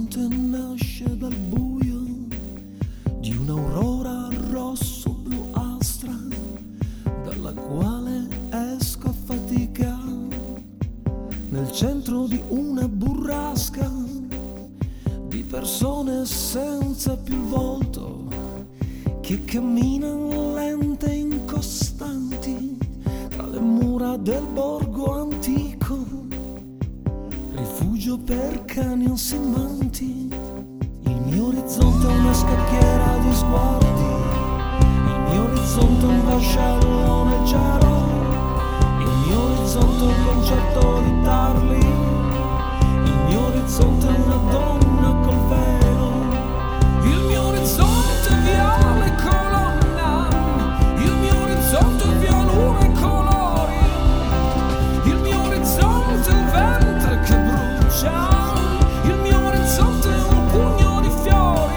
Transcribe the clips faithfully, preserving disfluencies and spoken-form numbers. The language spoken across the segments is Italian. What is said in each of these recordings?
orizzonte nasce dal buio di un'aurora rosso-bluastra, dalla quale esco a fatica nel centro di una burrasca di persone senza più volto che camminano lente e incostanti tra le mura del borgo antico, rifugio per cani ansimanti. Il mio orizzonte è una scacchiera di sguardi, il mio orizzonte è un vascello leggero, il mio orizzonte è un concerto di tarli, il mio orizzonte è una donna col velo, il mio orizzonte è viola e colonna, il mio orizzonte è violura e colori, il mio orizzonte è il ventre che brucia, il mio orizzonte è un pugno di fiori.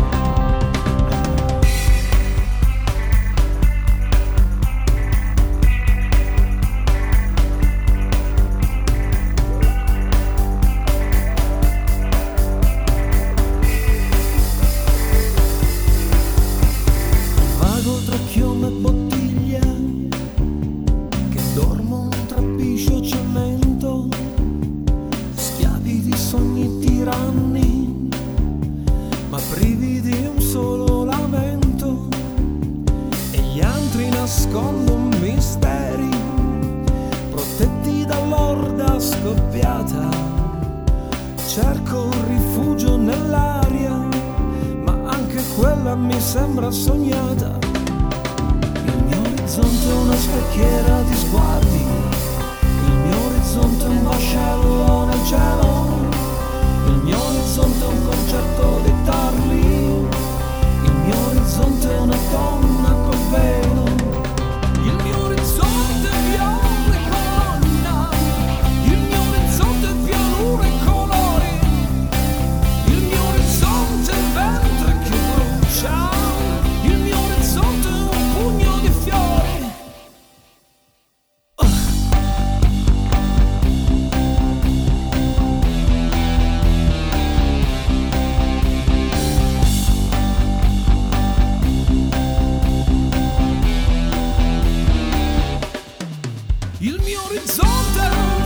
Vago tra chioma e bottiglia, che dormo tra piscio e cemento, schiavi di sogni tiranni, ma privi di un solo lamento, e gli altri nascondono misteri, protetti dall'orda scoppiata. Cerco un rifugio nell'aria, ma anche quella mi sembra sognata. Il mio orizzonte è una scacchiera di sguardi, il mio orizzonte è un vascello nel cielo, il mio orizzonte è un concerto di tarli, il mio orizzonte è una donna col velo, il mio orizzonte è viola e colonna, il mio orizzonte è violura e colori, il mio orizzonte è il ventre che brucia, il mio orizzonte è un pugno di fiori. Il mio orizzonte